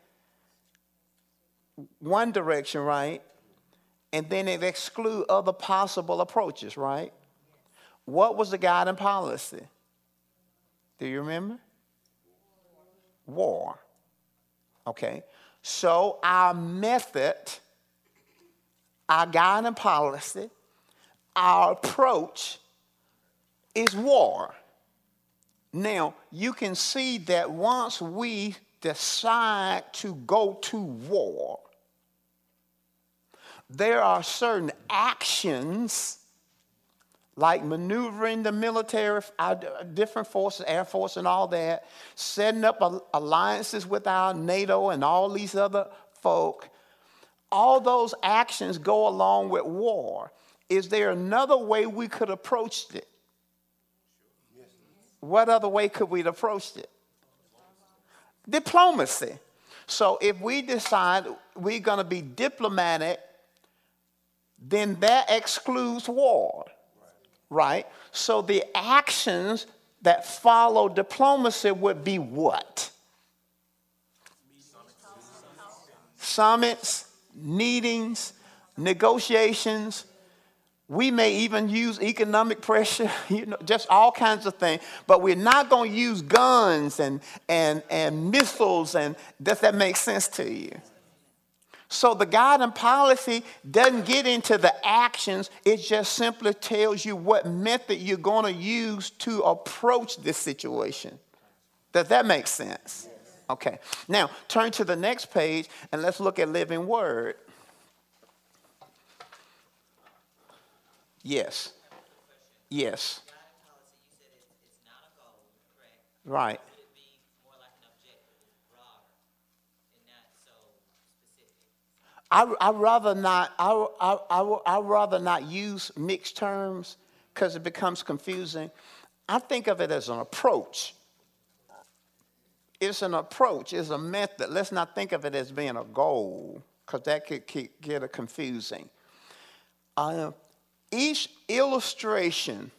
one direction, right? And then it excludes other possible approaches, right? What was the guiding policy? Do you remember? War. Okay. So our method, our guiding policy, our approach is war. Now, you can see that once we decide to go to war, there are certain actions like maneuvering the military, different forces, Air Force and all that, setting up alliances with our NATO and all these other folk. All those actions go along with war. Is there another way we could approach it? What other way could we have approached it? Diplomacy. So if we decide we're going to be diplomatic, then that excludes war. right? So the actions that follow diplomacy would be what? Summits, meetings, negotiations. We may even use economic pressure, just all kinds of things. But we're not going to use guns and missiles. And does that make sense to you? So the guiding policy doesn't get into the actions. It just simply tells you what method you're going to use to approach this situation. Does that make sense? Okay. Now, turn to the next page and let's look at Living Word. Yes. Yes. Right. I'd rather not use mixed terms because it becomes confusing. I think of it as an approach. It's an approach. It's a method. Let's not think of it as being a goal because that could get it confusing. Each illustration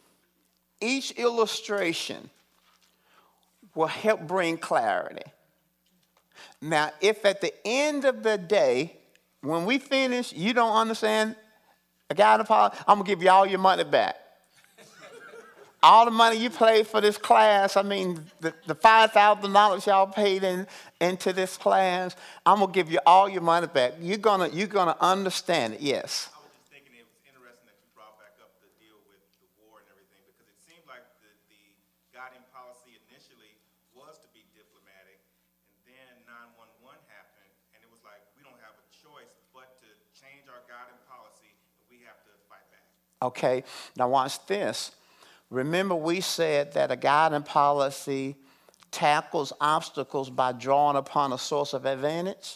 will help bring clarity. Now, if at the end of the day, when we finish, you don't understand a guiding policy, I'm going to give you all your money back. All the money you paid for this class, I mean, the $5,000 y'all paid into this class, I'm going to give you all your money back. You're gonna understand it, yes. I was just thinking it was interesting that you brought back up the deal with the war and everything, because it seemed like the guiding policy initially was to be diplomatic, and then 9/11 happened, and it was like, we don't have a choice but to change our guiding policy, and we have to fight back. Okay, now watch this. Remember we said that a guiding policy tackles obstacles by drawing upon a source of advantage?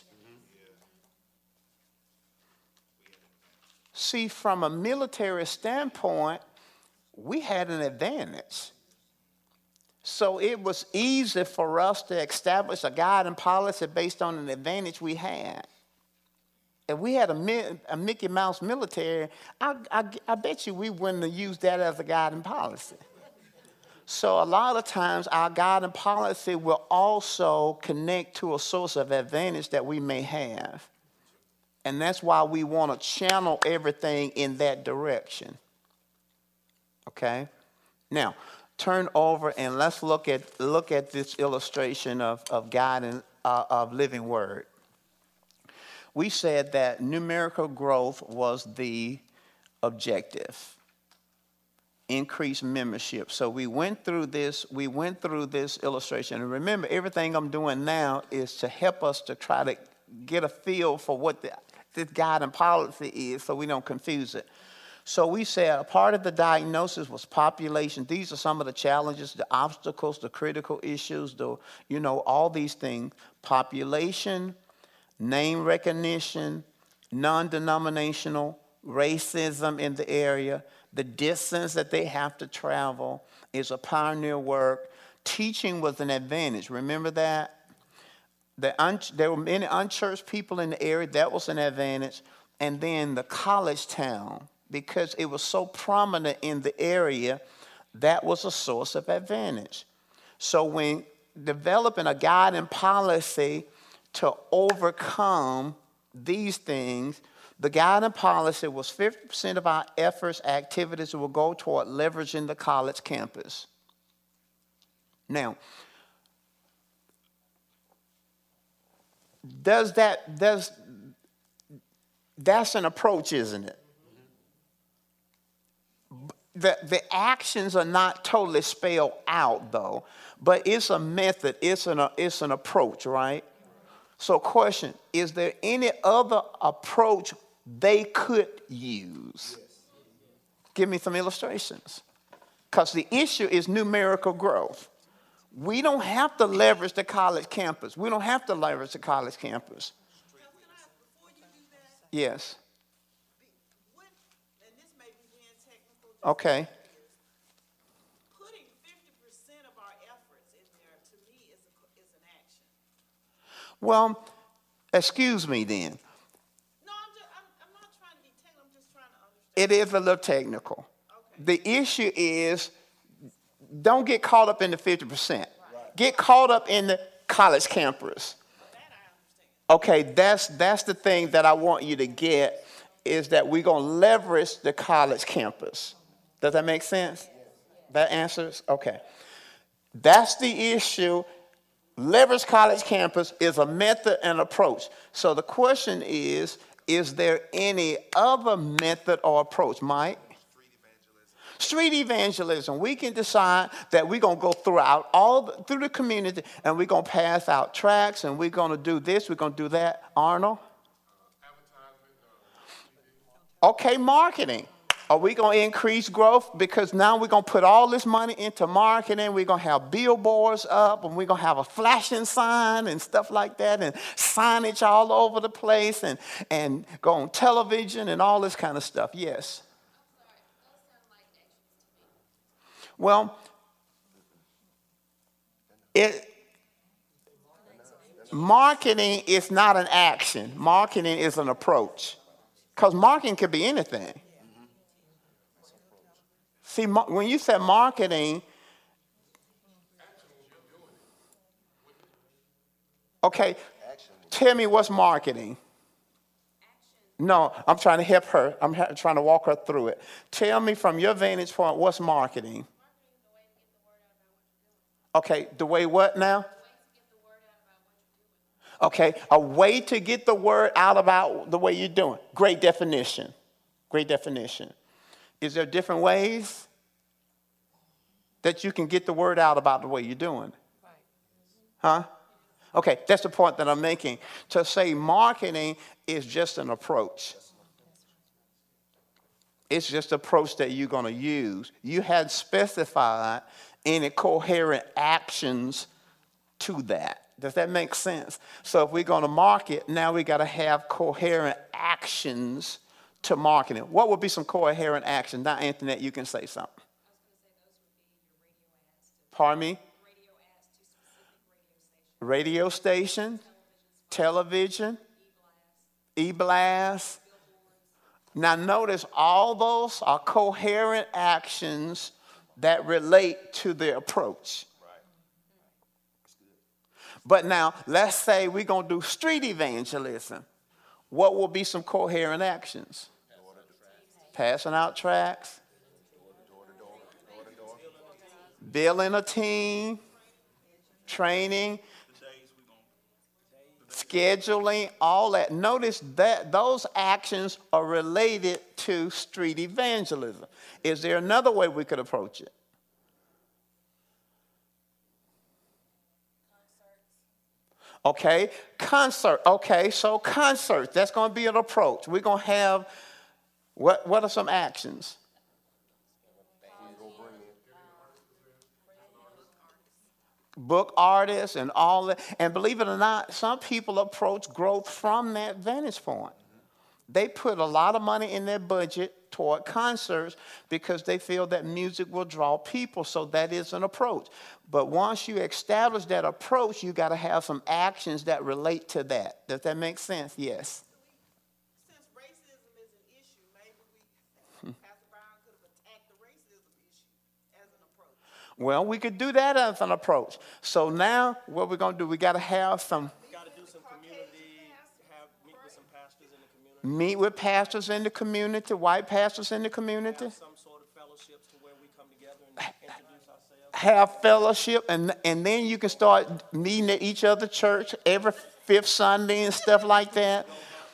See, from a military standpoint, we had an advantage. So it was easy for us to establish a guiding policy based on an advantage we had. If we had a Mickey Mouse military, I bet you we wouldn't have used that as a guiding policy. So a lot of times our guiding policy will also connect to a source of advantage that we may have. And that's why we want to channel everything in that direction. Okay? Now, turn over and let's look at this illustration of guiding of Living Word. We said that numerical growth was the objective, increased membership. So we went through this illustration. And remember, everything I'm doing now is to help us to try to get a feel for what this guiding policy is so we don't confuse it. So we said a part of the diagnosis was population. These are some of the challenges, the obstacles, the critical issues, all these things. Population, name recognition, non-denominational, racism in the area, the distance that they have to travel is a pioneer work. Teaching was an advantage. Remember that? There were many unchurched people in the area. That was an advantage. And then the college town, because it was so prominent in the area, that was a source of advantage. So when developing a guiding policy to overcome these things, the guiding policy was 50% of our efforts, activities will go toward leveraging the college campus. Now, that's an approach, isn't it? The actions are not totally spelled out, though, but it's a method, it's an approach, right? So question, is there any other approach they could use? Give me some illustrations. Because the issue is numerical growth. We don't have to leverage the college campus. We don't have to leverage the college campus. Yes. Okay. Putting 50% of our efforts in there, to me, is an action. Well, excuse me then. No, I'm not trying to be technical. I'm just trying to understand. It is a little technical. The issue is, don't get caught up in the 50%. Get caught up in the college campers. Okay, that's the thing that I want you to get, is that we're going to leverage the college campus. Does that make sense? That answers? Okay. That's the issue. Leverage college campus is a method and approach. So the question is there any other method or approach, Mike? Street evangelism. We can decide that we're going to go through the community, and we're going to pass out tracts, and we're going to do this, we're going to do that. Arnold? Okay, marketing. Are we going to increase growth? Because now we're going to put all this money into marketing. We're going to have billboards up, and we're going to have a flashing sign and stuff like that, and signage all over the place, and go on television and all this kind of stuff. Yes. Well, marketing is not an action. Marketing is an approach. Because marketing could be anything. See, when you say marketing, okay, tell me what's marketing. No, I'm trying to help her. I'm trying to walk her through it. Tell me from your vantage point, what's marketing? Okay, the way what now? Okay, a way to get the word out about the way you're doing. Great definition. Great definition. Is there different ways that you can get the word out about the way you're doing? Huh? Okay, that's the point that I'm making. To say marketing is just an approach. It's just an approach that you're going to use. You hadn't specified any coherent actions to that. Does that make sense? So if we're going to market, now we got to have coherent actions to marketing. What would be some coherent actions? Now, Antoinette, you can say something. Pardon me? Radio station, television, e-blast. Now notice all those are coherent actions that relate to the approach. But now let's say we're going to do street evangelism. What will be some coherent actions? Passing out tracts, building a team, training, scheduling, all that. Notice that those actions are related to street evangelism. Is there another way we could approach it? Okay, concert. Okay, so concert, that's going to be an approach. We're going to have, what are some actions? Book artists and all that. And believe it or not, some people approach growth from that vantage point. They put a lot of money in their budget toward concerts because they feel that music will draw people. So that is an approach. But once you establish that approach, you got to have some actions that relate to that. Does that make sense? Yes. Since racism is an issue, maybe Pastor Brown could have attacked the racism issue as an approach. Well, we could do that as an approach. So now what we're going to do, we got to have some. Got to do some community, meet with some pastors in the community. Meet with pastors in the community, white pastors in the community. Have some sort of fellowships to where we come together and introduce ourselves. Have fellowship, and then you can start meeting at each other church every fifth Sunday and stuff like that.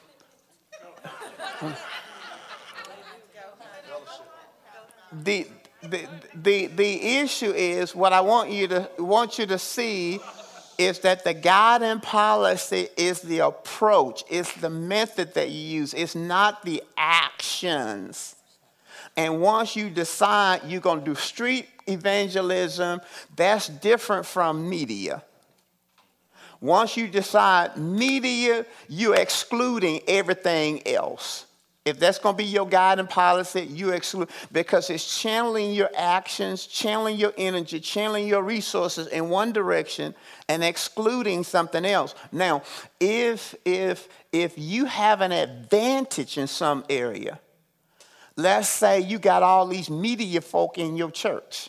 The issue is, what I want you to see is that the guiding policy is the approach. It's the method that you use. It's not the actions. And once you decide you're going to do street evangelism, that's different from media. Once you decide media, you're excluding everything else. If that's going to be your guiding policy, you exclude, because it's channeling your actions, channeling your energy, channeling your resources in one direction and excluding something else. Now, if you have an advantage in some area, Let's say you got all these media folk in your church.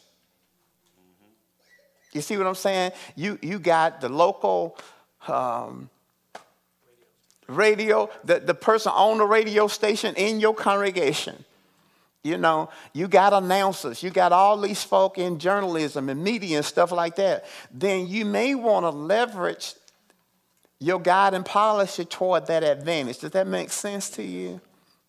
You see what I'm saying? You got the local radio, the person on the radio station in your congregation. You know, you got announcers. You got all these folk in journalism and media and stuff like that. Then you may want to leverage your guiding policy toward that advantage. Does that make sense to you?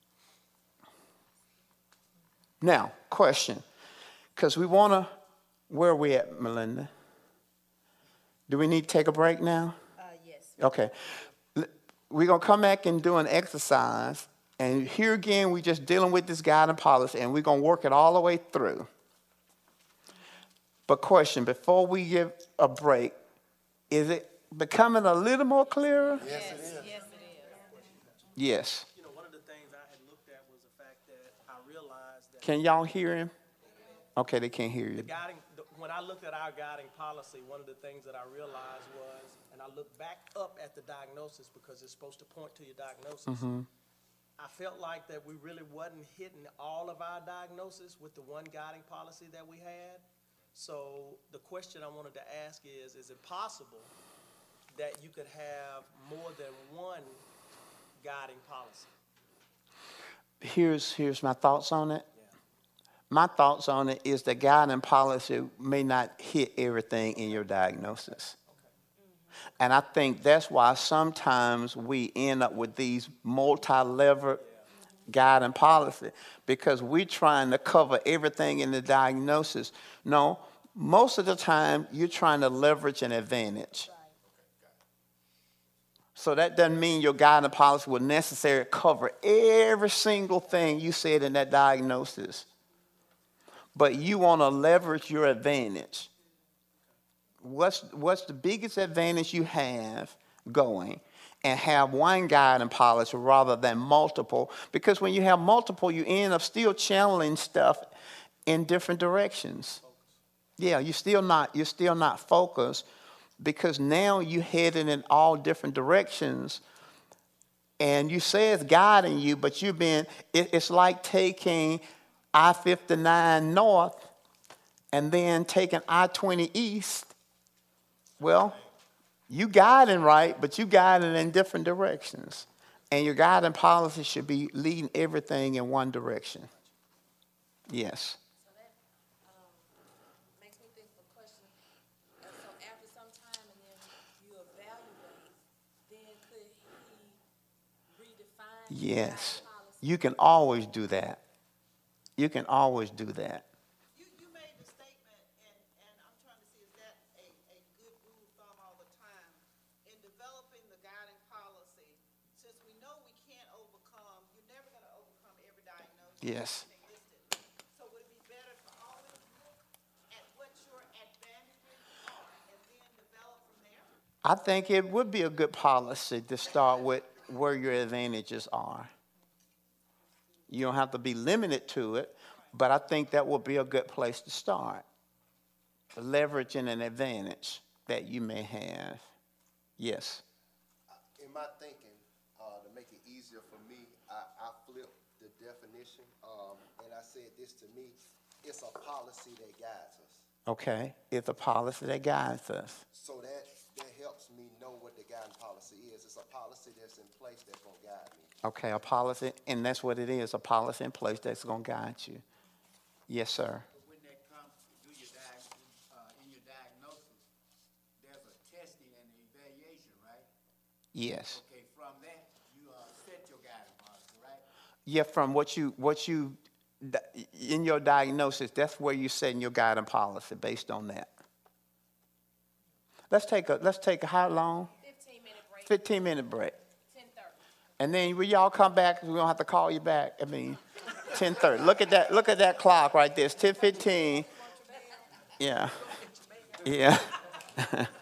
Now, question. Because we want to, where are we at, Melinda? Do we need to take a break now? Yes. Okay. We're going to come back and do an exercise. And here again, we're just dealing with this guiding policy, and we're going to work it all the way through. But question, before we give a break, is it becoming a little more clearer? Yes, it is. Yes, it is. Yes. You know, one of the things I had looked at was the fact that I realized that Can y'all hear him? Okay, they can't hear you. when I looked at our guiding policy, one of the things that I realized was, and I looked back up at the diagnosis because it's supposed to point to your diagnosis. Mm-hmm. I felt like that we really wasn't hitting all of our diagnosis with the one guiding policy that we had. So the question I wanted to ask is it possible that you could have more than one guiding policy? Here's my thoughts on it. My thoughts on it is the guiding policy may not hit everything in your diagnosis. And I think that's why sometimes we end up with these multi-level guiding policy, because we're trying to cover everything in the diagnosis. No, most of the time you're trying to leverage an advantage. So that doesn't mean your guiding policy will necessarily cover every single thing you said in that diagnosis. But you want to leverage your advantage. What's the biggest advantage you have going? And have one guiding policy rather than multiple. Because when you have multiple, you end up still channeling stuff in different directions. Yeah, you're still not focused, because now you're heading in all different directions. And you say it's guiding you, but it's like taking I-59 north and then taking I-20 east. Well, you guiding right, but you guiding in different directions. And your guiding policy should be leading everything in one direction. Yes. So that makes me think of a question. So after some time and then you evaluate, then could he redefine Yes. the policy? You can always do that. You can always do that. You made the statement, and I'm trying to see, is that a good rule of thumb all the time? In developing the guiding policy, since we know we can't overcome, you're never going to overcome every diagnosis. Yes. So would it be better to always look at what your advantages are and then develop from there? I think it would be a good policy to start with where your advantages are. You don't have to be limited to it, but I think that would be a good place to start. Leveraging an advantage that you may have. Yes. In my thinking, to make it easier for me, I flipped the definition, and I said this to me, it's a policy that guides us. Okay, it's a policy that guides us. So that helps me know what the guiding policy is. It's a policy that's in place that's going to guide me. Okay, a policy, and that's what it is, a policy in place that's going to guide you. Yes, sir. When that comes to do your in your diagnosis, there's a testing and evaluation, right? Yes. Okay, from that, you set your guiding policy, right? Yeah, from what you in your diagnosis, that's where you're setting your guiding policy based on that. Let's take a how long? 15-minute break. 15-minute break. 10:30. And then when y'all come back, we're gonna have to call you back. 10:30. Look at that clock right there. It's 10:15. Yeah. Yeah.